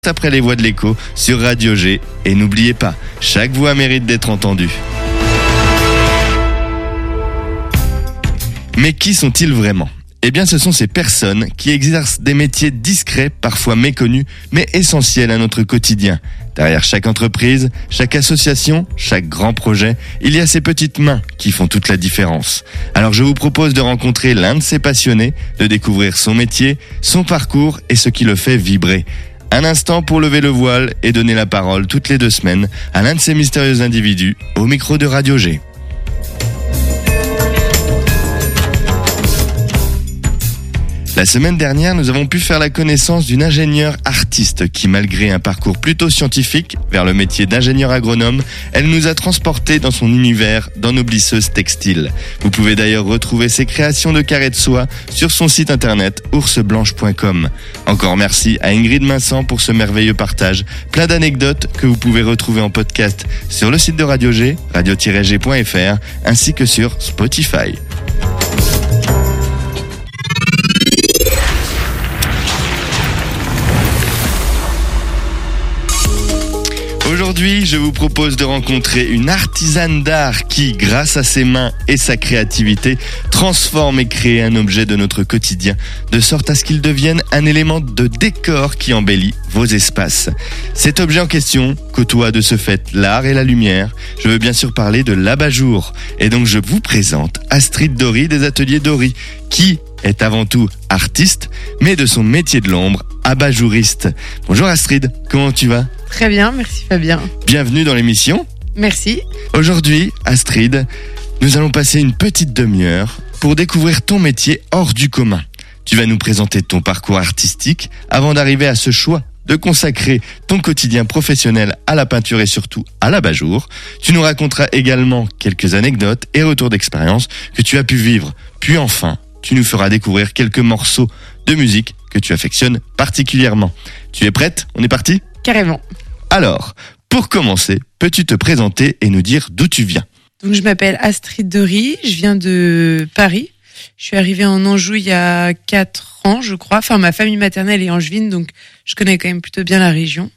Après les voix de l'écho sur Radio G. Et n'oubliez pas, chaque voix mérite d'être entendue. Mais qui sont-ils vraiment ? Eh bien, ce sont ces personnes qui exercent des métiers discrets, parfois méconnus, mais essentiels à notre quotidien. Derrière chaque entreprise, chaque association, chaque grand projet, il y a ces petites mains qui font toute la différence. Alors je vous propose de rencontrer l'un de ces passionnés, de découvrir son métier, son parcours et ce qui le fait vibrer. Un instant pour lever le voile et donner la parole toutes les 2 semaines à l'un de ces mystérieux individus au micro de Radio G. La semaine dernière, nous avons pu faire la connaissance d'une ingénieure artiste qui, malgré un parcours plutôt scientifique vers le métier d'ingénieur agronome, elle nous a transportés dans son univers d'ennoblisseuse textile. Vous pouvez d'ailleurs retrouver ses créations de carrés de soie sur son site internet ourseblanche.com. Encore merci à Ingrid Vincent pour ce merveilleux partage, plein d'anecdotes que vous pouvez retrouver en podcast sur le site de Radio G, radio-g.fr, ainsi que sur Spotify. Aujourd'hui, je vous propose de rencontrer une artisane d'art qui, grâce à ses mains et sa créativité, transforme et crée un objet de notre quotidien, de sorte à ce qu'il devienne un élément de décor qui embellit vos espaces. Cet objet en question côtoie de ce fait l'art et la lumière. Je veux bien sûr parler de l'abat-jour. Et donc je vous présente Astrid Dory des ateliers Dory, qui est avant tout artiste, mais de son métier de l'ombre, abat-jouriste. Bonjour Astrid, comment tu vas ? Très bien, merci Fabien. Bienvenue dans l'émission. Merci. Aujourd'hui, Astrid, nous allons passer une petite demi-heure pour découvrir ton métier hors du commun. Tu vas nous présenter ton parcours artistique avant d'arriver à ce choix de consacrer ton quotidien professionnel à la peinture et surtout à l'abat-jour. Tu nous raconteras également quelques anecdotes et retours d'expérience que tu as pu vivre. Puis enfin, tu nous feras découvrir quelques morceaux de musique que tu affectionnes particulièrement. Tu es prête ? On est parti ? Carrément. Alors, pour commencer, peux-tu te présenter et nous dire d'où tu viens ? Donc je m'appelle Astrid Dory, je viens de Paris. Je suis arrivée en Anjou il y a 4 ans, je crois. Enfin, ma famille maternelle est angevine, donc je connais quand même plutôt bien la région.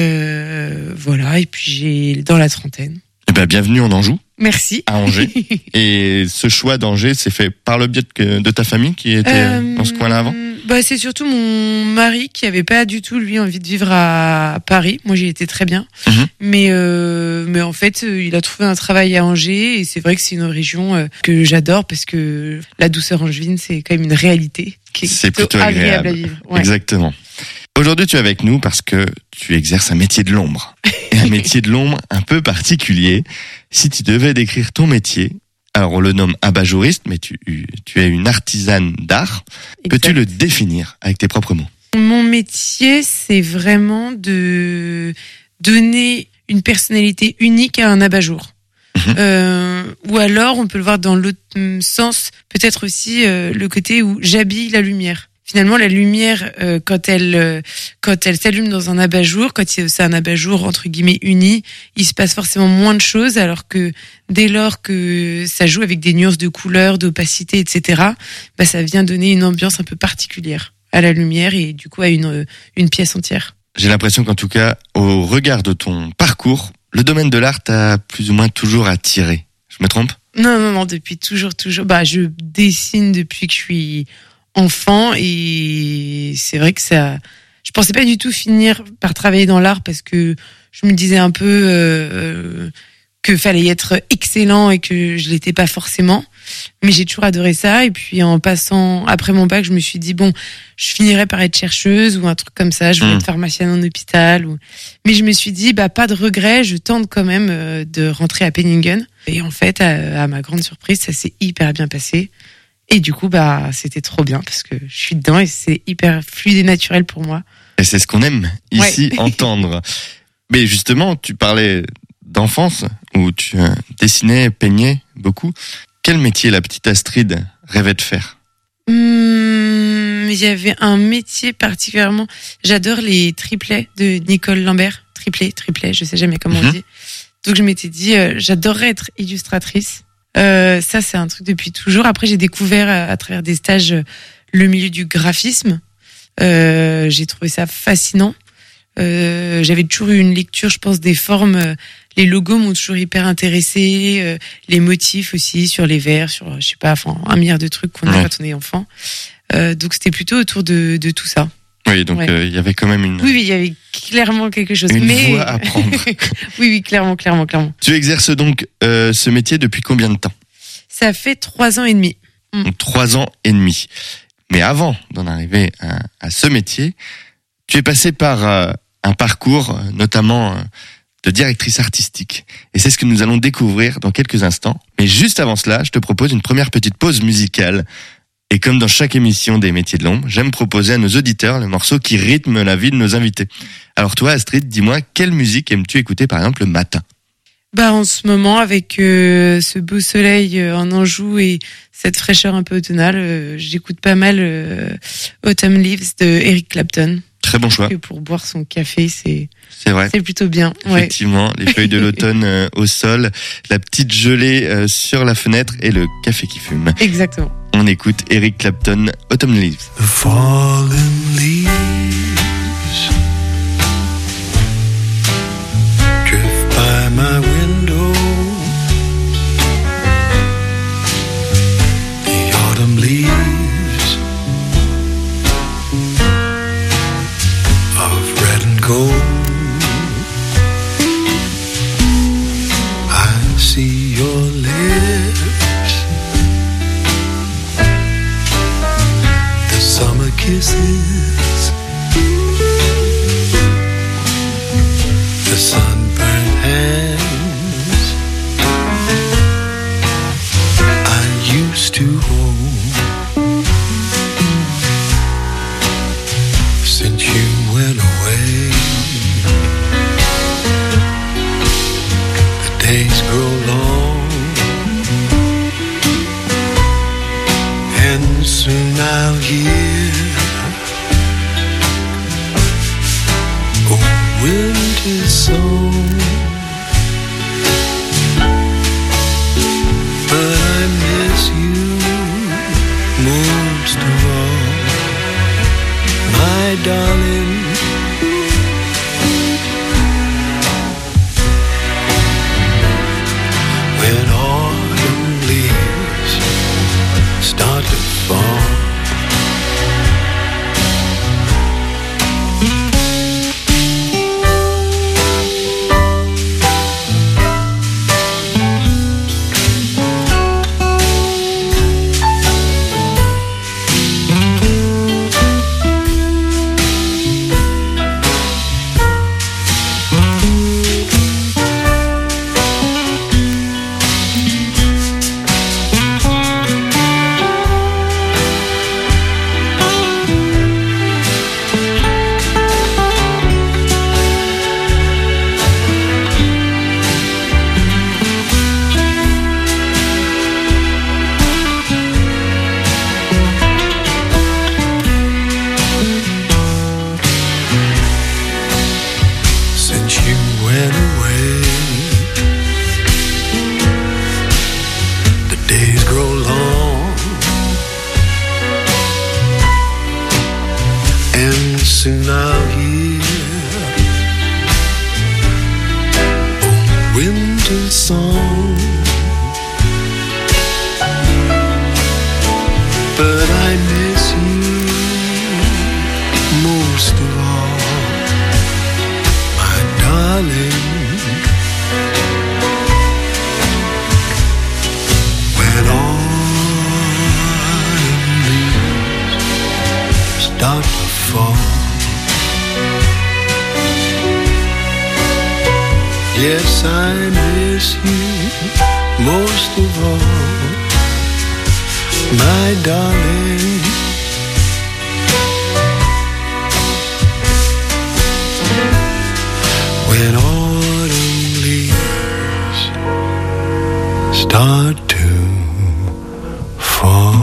Voilà, et puis j'ai dans la trentaine. Eh ben, bienvenue en Anjou. Merci. À Angers. Et ce choix d'Angers, c'est fait par le biais de ta famille qui était dans ce coin-là avant ? C'est surtout mon mari qui avait pas du tout, lui, envie de vivre à Paris. Moi, j'y étais très bien. Mais en fait, il a trouvé un travail à Angers et c'est vrai que c'est une région que j'adore parce que la douceur angevine, c'est quand même une réalité qui est plutôt agréable à vivre. Ouais. Exactement. Aujourd'hui, tu es avec nous parce que tu exerces un métier de l'ombre. Et un métier de l'ombre un peu particulier. Si tu devais décrire ton métier, alors on le nomme abat-jouriste, mais tu es une artisane d'art. Exact. Peux-tu le définir avec tes propres mots ? Mon métier, c'est vraiment de donner une personnalité unique à un abat-jour. Ou alors, on peut le voir dans l'autre sens, peut-être aussi le côté où j'habille la lumière. Finalement, la lumière, quand elle s'allume dans un abat-jour, quand c'est un abat-jour entre guillemets uni, il se passe forcément moins de choses, alors que dès lors que ça joue avec des nuances de couleurs, d'opacité, etc., ça vient donner une ambiance un peu particulière à la lumière et du coup à une pièce entière. J'ai l'impression qu'en tout cas, au regard de ton parcours, le domaine de l'art t'a plus ou moins toujours attiré. Je me trompe ? Non, depuis toujours. Je dessine depuis que je suis enfant et c'est vrai que je pensais pas du tout finir par travailler dans l'art parce que je me disais un peu que fallait être excellent et que je l'étais pas forcément, mais j'ai toujours adoré ça. Et puis en passant après mon bac, je me suis dit je finirais par être chercheuse ou un truc comme ça, je voulais être pharmacienne en hôpital mais je me suis dit pas de regret, je tente quand même de rentrer à Penningen et en fait à ma grande surprise, ça s'est hyper bien passé. Et du coup, c'était trop bien parce que je suis dedans et c'est hyper fluide et naturel pour moi. Et c'est ce qu'on aime ici entendre. Mais justement, tu parlais d'enfance où tu dessinais, peignais beaucoup. Quel métier la petite Astrid rêvait de faire ? Il y avait un métier particulièrement. J'adore les triplets de Nicole Lambert. Triplet, je sais jamais comment on dit. Donc je m'étais dit, j'adorerais être illustratrice. Ça, c'est un truc depuis toujours. Après, j'ai découvert à travers des stages le milieu du graphisme. J'ai trouvé ça fascinant. J'avais toujours eu une lecture, je pense, des formes. Les logos m'ont toujours hyper intéressée. Les motifs aussi sur les verres, sur, je sais pas, enfin, un milliard de trucs qu'on a quand on est enfant. Donc c'était plutôt autour de tout ça. Oui, donc il y avait quand même une. Oui, il y avait clairement quelque chose. Une voie à prendre. oui, clairement. Tu exerces donc ce métier depuis combien de temps ? Ça fait 3 ans et demi. Donc 3 ans et demi. Mais avant d'en arriver à ce métier, tu es passé par un parcours, notamment de directrice artistique. Et c'est ce que nous allons découvrir dans quelques instants. Mais juste avant cela, je te propose une première petite pause musicale. Et comme dans chaque émission des Métiers de l'Ombre, j'aime proposer à nos auditeurs le morceau qui rythme la vie de nos invités. Alors toi, Astrid, dis-moi, quelle musique aimes-tu écouter par exemple le matin ? En ce moment, avec ce beau soleil en Anjou et cette fraîcheur un peu automnale, j'écoute pas mal Autumn Leaves de Eric Clapton. Très bon choix. Et pour boire son café, c'est vrai. C'est plutôt bien. Effectivement, les feuilles de l'automne au sol, la petite gelée sur la fenêtre et le café qui fume. Exactement. On écoute Eric Clapton, Autumn Leaves. The fallen leaves drift by my window. The autumn leaves of red and gold. I see your lips, the summer kisses, the sunburned hands I used to hold. Since you went away, the days grow long, and soon I'll hear a winter song. But I miss you most of all, my darling. When autumn leaves start to fall, soon I'll hear a winter song. But I miss you most of all, my darling. When autumn leaves start to fall, yes, I miss you most of all, my darling. When autumn leaves start to fall.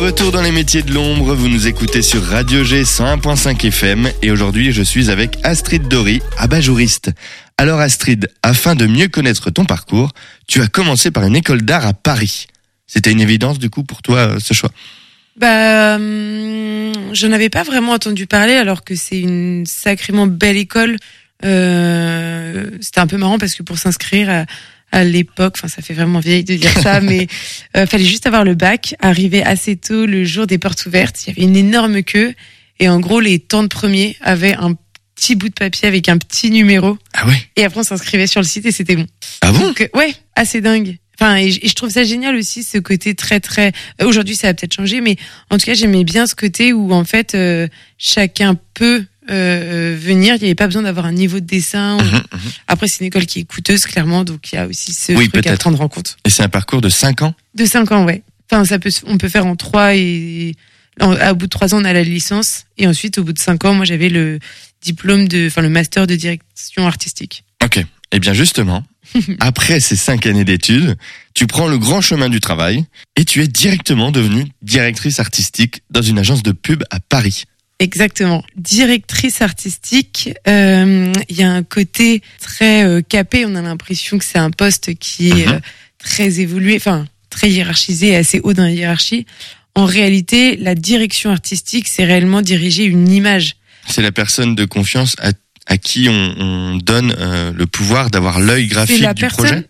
retour dans les métiers de l'ombre, vous nous écoutez sur Radio G 101.5 FM et aujourd'hui je suis avec Astrid Dory, abat-jouriste. Alors Astrid, afin de mieux connaître ton parcours, tu as commencé par une école d'art à Paris. C'était une évidence du coup pour toi ce choix? J'en avais pas vraiment entendu parler alors que c'est une sacrément belle école. C'était un peu marrant parce que pour s'inscrire à l'époque, enfin ça fait vraiment vieille de dire ça, mais fallait juste avoir le bac, arriver assez tôt le jour des portes ouvertes. Il y avait une énorme queue et en gros les tantes premiers avaient un petit bout de papier avec un petit numéro. Ah ouais. Et après on s'inscrivait sur le site et c'était bon. Ah bon? Donc ouais, assez dingue. Enfin, et je trouve ça génial aussi ce côté très aujourd'hui ça a peut-être changé, mais en tout cas j'aimais bien ce côté où en fait chacun peut venir, il n'y avait pas besoin d'avoir un niveau de dessin. Après c'est une école qui est coûteuse clairement, donc il y a aussi ce truc à prendre en compte. Et c'est un parcours de 5 ans? De 5 ans, ouais. Enfin on peut faire en 3 et au bout de 3 ans on a la licence et ensuite au bout de 5 ans moi j'avais le diplôme le master de direction artistique. Ok. Eh bien justement, après ces 5 années d'études, tu prends le grand chemin du travail et tu es directement devenue directrice artistique dans une agence de pub à Paris. Exactement. Directrice artistique, il y a un côté très capé, on a l'impression que c'est un poste qui est très évolué, enfin très hiérarchisé et assez haut dans la hiérarchie. En réalité, la direction artistique, c'est réellement diriger une image. C'est la personne de confiance à qui on donne le pouvoir d'avoir l'œil graphique du projet.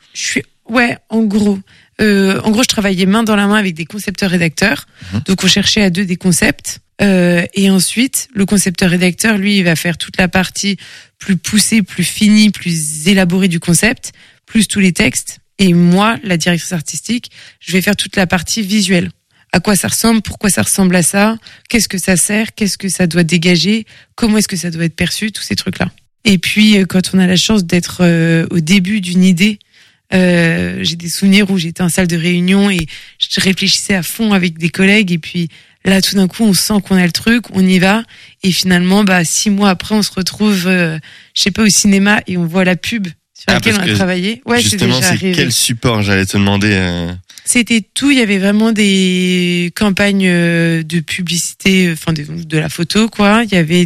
En gros. Je travaillais main dans la main avec des concepteurs-rédacteurs. Donc, on cherchait à deux des concepts. Et ensuite, le concepteur-rédacteur, lui, il va faire toute la partie plus poussée, plus finie, plus élaborée du concept, plus tous les textes. Et moi, la directrice artistique, je vais faire toute la partie visuelle. À quoi ça ressemble, pourquoi ça ressemble à ça, qu'est-ce que ça sert, qu'est-ce que ça doit dégager, comment est-ce que ça doit être perçu, tous ces trucs-là. Et puis, quand on a la chance d'être au début d'une idée, j'ai des souvenirs où j'étais en salle de réunion et je réfléchissais à fond avec des collègues et puis là, tout d'un coup, on sent qu'on a le truc, on y va et finalement, 6 mois après, on se retrouve, au cinéma et on voit la pub sur laquelle on a travaillé. Ouais, justement, c'est quel support, j'allais te demander. C'était tout. Il y avait vraiment des campagnes de publicité, de la photo, quoi. Il y avait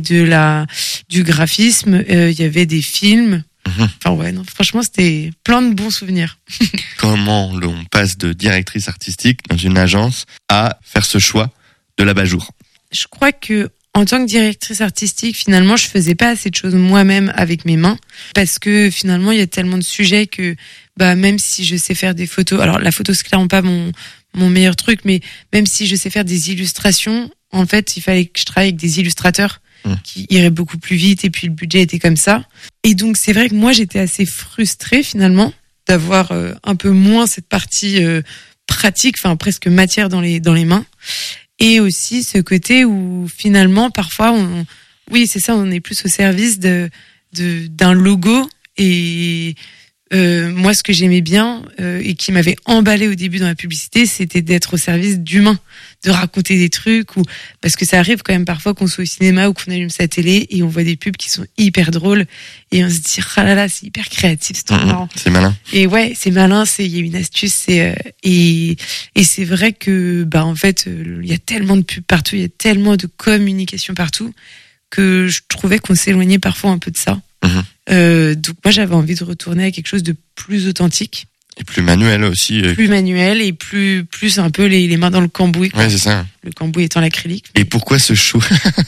du graphisme, il y avait des films. Franchement, c'était plein de bons souvenirs. Comment on passe de directrice artistique dans une agence à faire ce choix de l'abat-jour? Je crois que en tant que directrice artistique, finalement, je faisais pas assez de choses moi-même avec mes mains parce que finalement, il y a tellement de sujets que même si je sais faire des photos, alors la photo c'est clairement pas mon meilleur truc, mais même si je sais faire des illustrations, en fait, il fallait que je travaille avec des illustrateurs qui iraient beaucoup plus vite et puis le budget était comme ça. Et donc c'est vrai que moi j'étais assez frustrée finalement d'avoir un peu moins cette partie pratique, presque matière dans les mains. Et aussi ce côté où finalement parfois on est plus au service d'un logo et moi ce que j'aimais bien et qui m'avait emballé au début dans la publicité, c'était d'être au service d'humains, de raconter des trucs parce que ça arrive quand même parfois qu'on soit au cinéma ou qu'on allume sa télé et on voit des pubs qui sont hyper drôles et on se dit ah là là, c'est hyper créatif, c'est trop marrant. C'est malin. Et ouais, c'est malin, il y a une astuce et c'est vrai que en fait, il y a tellement de pubs partout, il y a tellement de communication partout que je trouvais qu'on s'éloignait parfois un peu de ça. Donc moi j'avais envie de retourner à quelque chose de plus authentique et plus manuel aussi, plus manuel et plus un peu les mains dans le cambouis, quoi. Ouais, c'est ça, le cambouis étant l'acrylique. Et pourquoi ce choix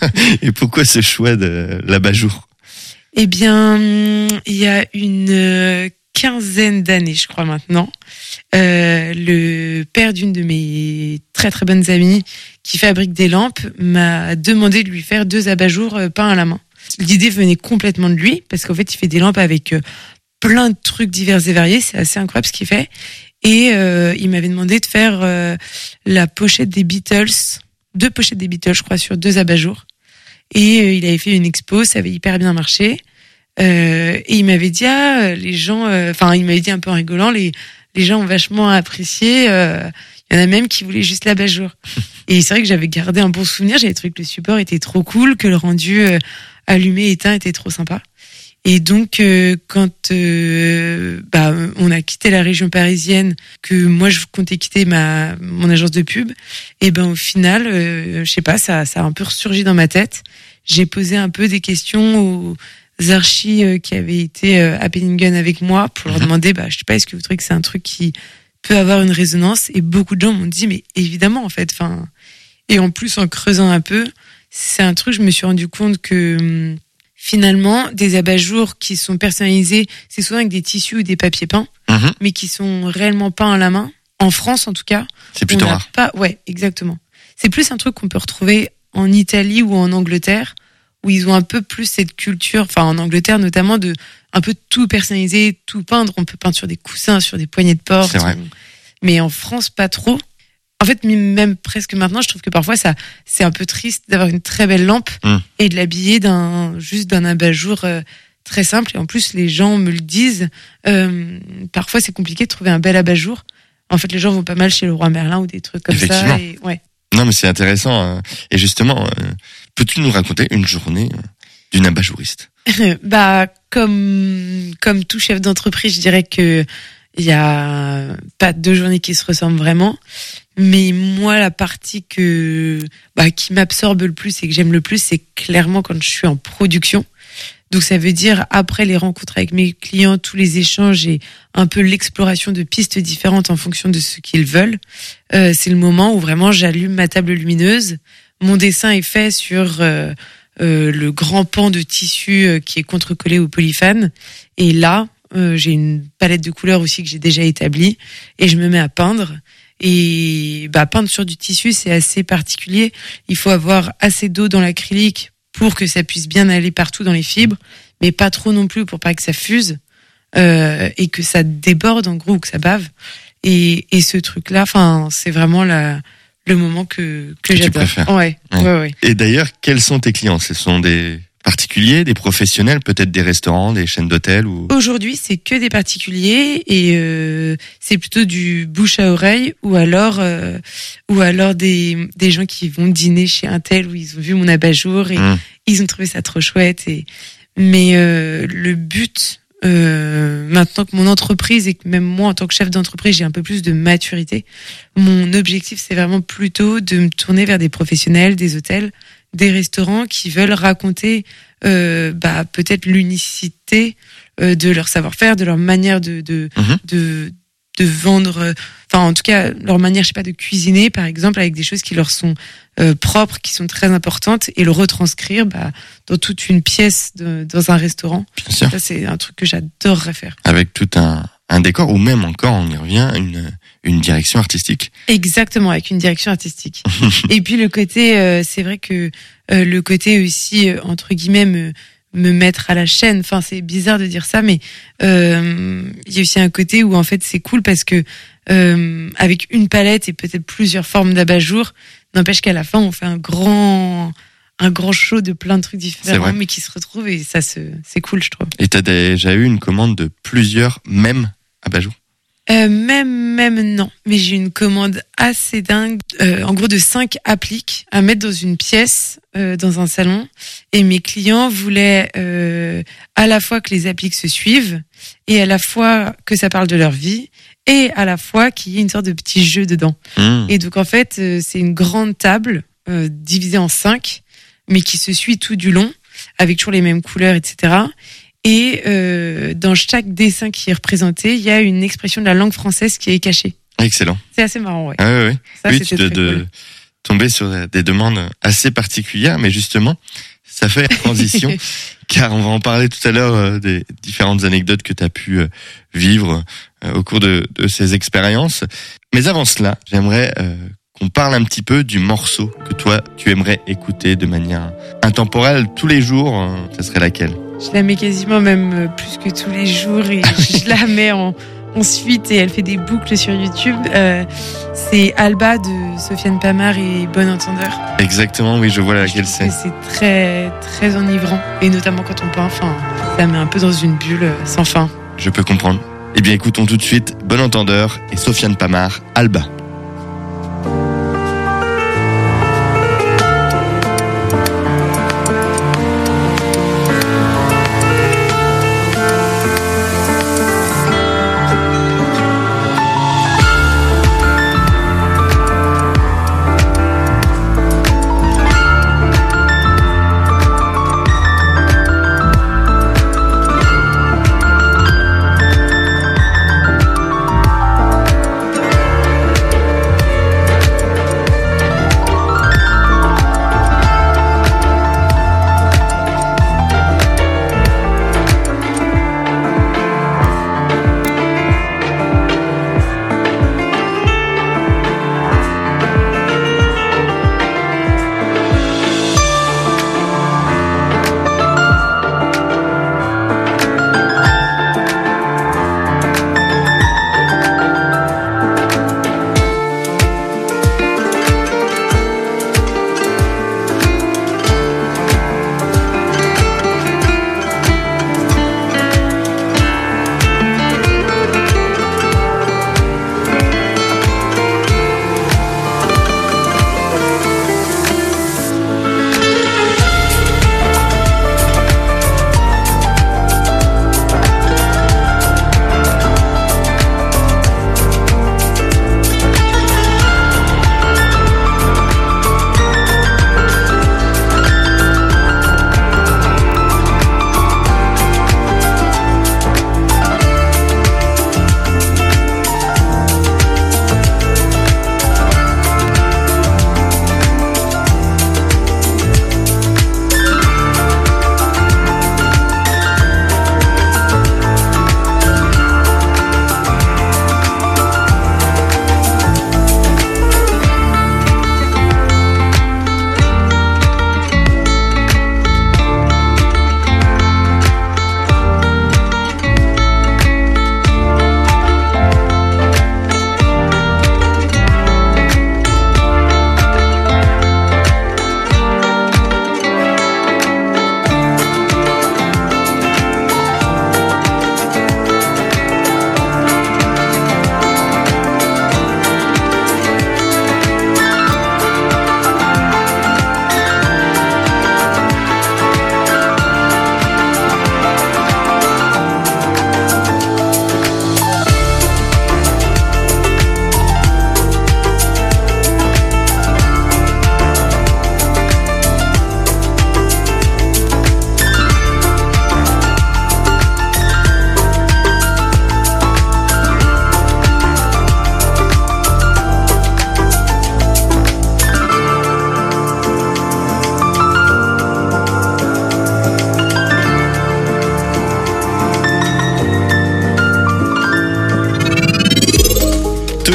de l'abat-jour? Eh bien il y a une quinzaine d'années je crois maintenant, le père d'une de mes très très bonnes amies qui fabrique des lampes m'a demandé de lui faire 2 abat-jours peints à la main. L'idée venait complètement de lui, parce qu'en fait, il fait des lampes avec plein de trucs divers et variés. C'est assez incroyable ce qu'il fait. Et il m'avait demandé de faire la pochette des Beatles, 2 pochettes des Beatles, je crois, sur 2 abat-jours. Et il avait fait une expo, ça avait hyper bien marché. Et il m'avait dit, les gens... il m'avait dit un peu en rigolant, les gens ont vachement apprécié. Il y en a même qui voulaient juste l'abat-jour. Et c'est vrai que j'avais gardé un bon souvenir. J'avais trouvé que le support était trop cool, que le rendu allumé, éteint était trop sympa. Et donc, quand on a quitté la région parisienne, que moi je comptais quitter mon agence de pub, et au final, je sais pas, ça a un peu ressurgi dans ma tête. J'ai posé un peu des questions aux archis qui avaient été à Penningen avec moi pour leur demander, je sais pas, est-ce que vous trouvez que c'est un truc qui peut avoir une résonance? Et beaucoup de gens m'ont dit, mais évidemment, en fait. Et en plus, en creusant un peu, c'est un truc, je me suis rendu compte que finalement, des abat-jours qui sont personnalisés, c'est souvent avec des tissus ou des papiers peints, mais qui sont réellement peints à la main. En France, en tout cas. C'est plutôt rare. Ouais, exactement. C'est plus un truc qu'on peut retrouver en Italie ou en Angleterre, où ils ont un peu plus cette culture, en Angleterre notamment, de un peu tout personnaliser, tout peindre. On peut peindre sur des coussins, sur des poignées de porte. C'est vrai. Mais en France, pas trop. En fait, même presque maintenant, je trouve que parfois, c'est un peu triste d'avoir une très belle lampe et de l'habiller juste d'un abat-jour très simple. Et en plus, les gens me le disent. Parfois, c'est compliqué de trouver un bel abat-jour. En fait, les gens vont pas mal chez le Roi Merlin ou des trucs comme ça. Et, ouais. Non, mais c'est intéressant. Et justement, peux-tu nous raconter une journée d'une abat-jouriste? Comme tout chef d'entreprise, je dirais que il y a pas deux journées qui se ressemblent vraiment. Mais moi, la partie qui m'absorbe le plus et que j'aime le plus, c'est clairement quand je suis en production. Donc ça veut dire après les rencontres avec mes clients, tous les échanges et un peu l'exploration de pistes différentes en fonction de ce qu'ils veulent. C'est le moment où vraiment j'allume ma table lumineuse. Mon dessin est fait sur le grand pan de tissu qui est contrecollé au polyphane. Et là, j'ai une palette de couleurs aussi que j'ai déjà établie et je me mets à peindre. Et peindre sur du tissu, c'est assez particulier. Il faut avoir assez d'eau dans l'acrylique pour que ça puisse bien aller partout dans les fibres, mais pas trop non plus pour pas que ça fuse et que ça déborde en gros ou que ça bave. Et ce truc-là, c'est vraiment le moment que j'adore. Tu préfères. Ouais. Et d'ailleurs, quels sont tes clients? Ce sont des particuliers, des professionnels, peut-être des restaurants, des chaînes d'hôtels ou... Aujourd'hui, c'est que des particuliers et c'est plutôt du bouche à oreille ou alors des gens qui vont dîner chez un tel où ils ont vu mon abat-jour et ils ont trouvé ça trop chouette. Mais le but maintenant que mon entreprise et que même moi en tant que chef d'entreprise j'ai un peu plus de maturité, mon objectif c'est vraiment plutôt de me tourner vers des professionnels, des hôtels, des restaurants qui veulent raconter peut-être l'unicité de leur savoir-faire, de leur manière de vendre, en tout cas leur manière, je sais pas, de cuisiner par exemple avec des choses qui leur sont propres, qui sont très importantes et le retranscrire dans toute une pièce dans un restaurant. Bien sûr. Ça c'est un truc que j'adorerais faire. Avec tout un décor ou même encore, on y revient, une direction artistique. Exactement, avec une direction artistique. Et puis le côté, c'est vrai que le côté aussi, entre guillemets, me mettre à la chaîne. C'est bizarre de dire ça, mais il y a aussi un côté où en fait c'est cool parce que avec une palette et peut-être plusieurs formes d'abat-jour, n'empêche qu'à la fin on fait un grand show de plein de trucs différents, mais qui se retrouvent et ça c'est cool, je trouve. Et t'as déjà eu une commande de plusieurs mêmes abat-jour? Même non, mais j'ai une commande assez dingue, en gros de 5 appliques à mettre dans une pièce, dans un salon, et mes clients voulaient à la fois que les appliques se suivent, et à la fois que ça parle de leur vie, et à la fois qu'il y ait une sorte de petit jeu dedans. Et donc en fait, c'est une grande table divisée en 5, mais qui se suit tout du long, avec toujours les mêmes couleurs, etc. Et dans chaque dessin qui est représenté, il y a une expression de la langue française qui est cachée. Excellent. C'est assez marrant, ouais. Ah, oui. Ça, oui, tu dois tomber sur des demandes assez particulières, mais justement, ça fait transition, car on va en parler tout à l'heure des différentes anecdotes que tu as pu vivre au cours de ces expériences. Mais avant cela, j'aimerais qu'on parle un petit peu du morceau que toi, tu aimerais écouter de manière intemporelle tous les jours. Ça serait laquelle? Je la mets quasiment même plus que tous les jours et je la mets en suite et elle fait des boucles sur YouTube. C'est Alba de Sofiane Pamart et Bon Entendeur. Exactement, oui, je vois laquelle c'est. C'est très, très enivrant et notamment quand on peint, ça met un peu dans une bulle sans fin. Je peux comprendre. Eh bien, écoutons tout de suite Bon Entendeur et Sofiane Pamart, Alba.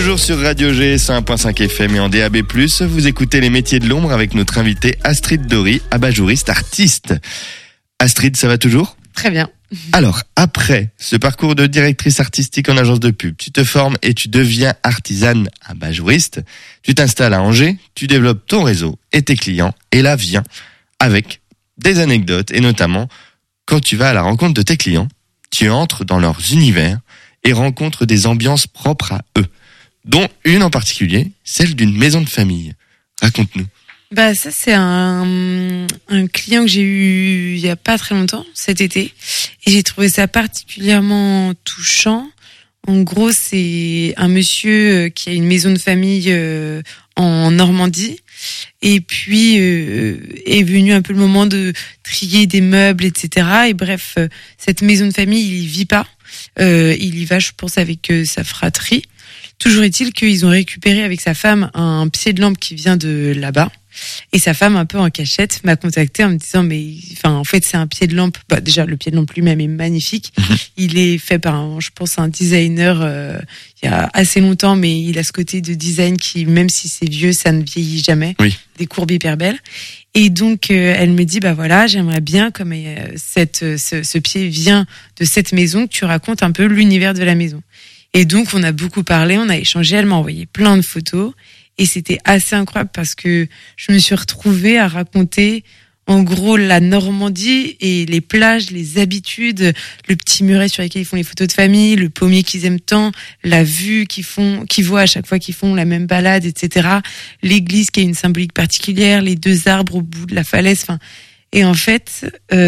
Toujours sur Radio G 101.5 FM et en DAB+, vous écoutez les métiers de l'ombre avec notre invitée Astrid Dory, abat-jouriste artiste. Astrid, ça va toujours ? Très bien. Alors, après ce parcours de directrice artistique en agence de pub, tu te formes et tu deviens artisane abat-jouriste. Tu t'installes à Angers, tu développes ton réseau et tes clients. Et là vient avec des anecdotes et notamment quand tu vas à la rencontre de tes clients, tu entres dans leurs univers et rencontres des ambiances propres à eux, dont une en particulier, celle d'une maison de famille. Raconte-nous. Bah ça c'est un client que j'ai eu il y a pas très longtemps, cet été, et j'ai trouvé ça particulièrement touchant. En gros, c'est un monsieur qui a une maison de famille en Normandie, et puis est venu un peu le moment de trier des meubles, etc. Et bref, cette maison de famille, il y vit pas. Il y va, je pense, avec sa fratrie. Toujours est-il qu'ils ont récupéré avec sa femme un pied de lampe qui vient de là-bas. Et sa femme, un peu en cachette, m'a contacté en me disant, mais enfin, en fait, c'est un pied de lampe. Bah, déjà, le pied de lampe lui-même est magnifique. Il est fait par, je pense, un designer il y a assez longtemps, mais il a ce côté de design qui, même si c'est vieux, ça ne vieillit jamais. Oui. Des courbes hyper belles. Et donc, elle me dit, bah voilà, j'aimerais bien, comme ce pied vient de cette maison, que tu racontes un peu l'univers de la maison. Et donc, on a beaucoup parlé, on a échangé, elle m'a envoyé plein de photos. Et c'était assez incroyable parce que je me suis retrouvée à raconter en gros la Normandie et les plages, les habitudes, le petit muret sur lequel ils font les photos de famille, le pommier qu'ils aiment tant, la vue qu'ils voient à chaque fois qu'ils font la même balade, etc. L'église qui a une symbolique particulière, les 2 arbres au bout de la falaise. Enfin, et en fait,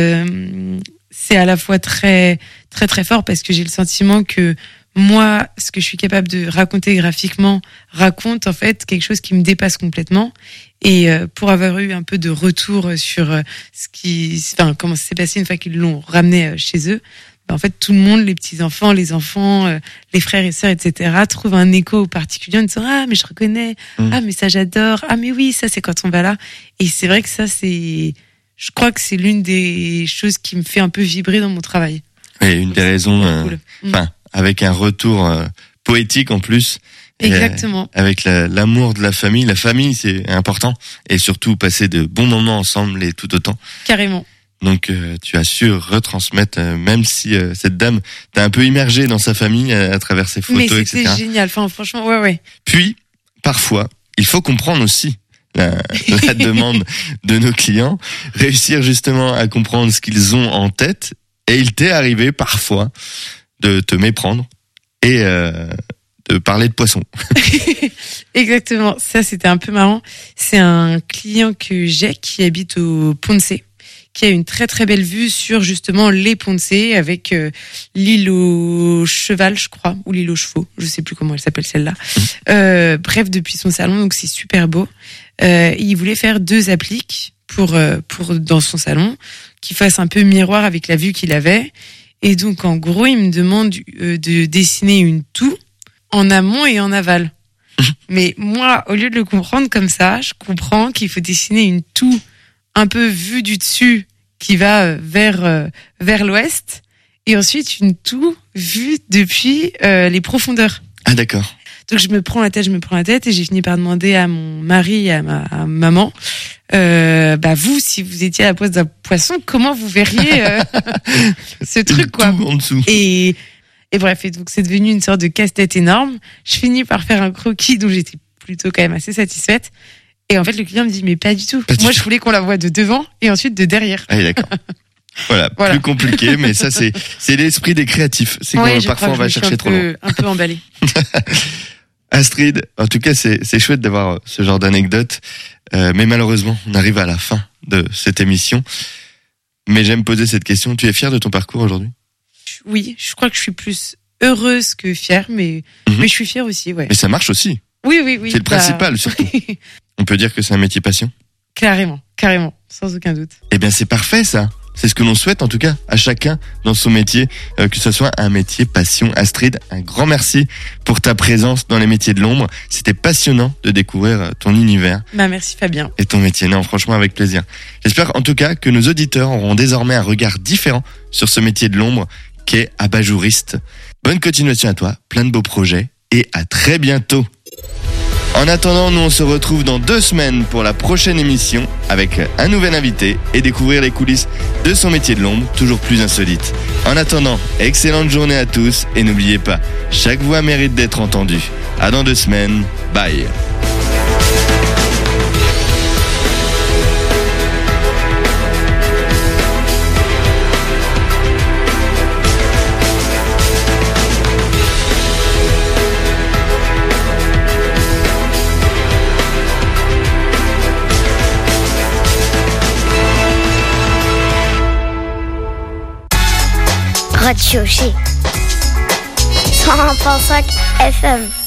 c'est à la fois très très très fort parce que j'ai le sentiment que moi, ce que je suis capable de raconter graphiquement raconte en fait quelque chose qui me dépasse complètement. Et pour avoir eu un peu de retour sur comment ça s'est passé une fois qu'ils l'ont ramené chez eux, en fait tout le monde, les petits enfants, les enfants, les frères et sœurs, etc., trouvent un écho particulier en disant ah mais je reconnais, ah mais ça j'adore, ah mais oui ça c'est quand on va là. Et c'est vrai que ça je crois que c'est l'une des choses qui me fait un peu vibrer dans mon travail. Oui, une des raisons. Cool. Avec un retour poétique en plus. Exactement. Avec l'amour de la famille. La famille, c'est important. Et surtout, passer de bons moments ensemble et tout autant. Carrément. Donc, tu as su retransmettre, même si cette dame t'a un peu immergé dans sa famille à travers ses photos, etc. Mais c'était génial. Enfin, franchement, ouais. Puis, parfois, il faut comprendre aussi la demande de nos clients. Réussir justement à comprendre ce qu'ils ont en tête. Et il t'est arrivé parfois de te méprendre et de parler de poissons. Exactement, ça c'était un peu marrant. C'est un client que j'ai qui habite au Pont de C, qui a une très très belle vue sur justement les ponts de C avec l'île aux cheval, je crois, ou l'île aux chevaux, je sais plus comment elle s'appelle celle-là. Bref, depuis son salon, donc c'est super beau. Il voulait faire 2 appliques pour dans son salon qui fassent un peu miroir avec la vue qu'il avait. Et donc, en gros, il me demande de dessiner une toux en amont et en aval. Mais moi, au lieu de le comprendre comme ça, je comprends qu'il faut dessiner une toux un peu vue du dessus qui va vers l'ouest et ensuite une toux vue depuis les profondeurs. Ah, d'accord. Donc, je me prends la tête et j'ai fini par demander à mon mari et à ma maman vous, si vous étiez à la place d'un poisson, comment vous verriez ce truc, quoi. Tout en dessous. Et bref, et donc c'est devenu une sorte de casse-tête énorme. Je finis par faire un croquis dont j'étais plutôt quand même assez satisfaite. Et en fait, le client me dit, mais pas du tout. Moi, je voulais qu'on la voie de devant et ensuite de derrière. Ah, d'accord. Voilà, plus compliqué, mais ça, c'est l'esprit des créatifs. C'est parfois on va chercher trop loin. Un peu emballé. Astrid, en tout cas, c'est chouette d'avoir ce genre d'anecdote. Mais malheureusement, on arrive à la fin de cette émission. Mais j'aime poser cette question. Tu es fière de ton parcours aujourd'hui ? Oui, je crois que je suis plus heureuse que fière, mais je suis fière aussi, ouais. Mais ça marche aussi. Oui. C'est le principal, surtout. On peut dire que c'est un métier passion ? Carrément, sans aucun doute. Eh bien, c'est parfait, ça. C'est ce que l'on souhaite, en tout cas, à chacun dans son métier, que ce soit un métier passion. Astrid, un grand merci pour ta présence dans les métiers de l'ombre. C'était passionnant de découvrir ton univers. Merci Fabien. Et ton métier. Non, franchement, avec plaisir. J'espère, en tout cas, que nos auditeurs auront désormais un regard différent sur ce métier de l'ombre qu'est abat-jouriste. Bonne continuation à toi, plein de beaux projets et à très bientôt. En attendant, nous on se retrouve dans 2 semaines pour la prochaine émission avec un nouvel invité et découvrir les coulisses de son métier de l'ombre, toujours plus insolite. En attendant, excellente journée à tous et n'oubliez pas, chaque voix mérite d'être entendue. À dans 2 semaines, bye. Radio G 101.5 FM.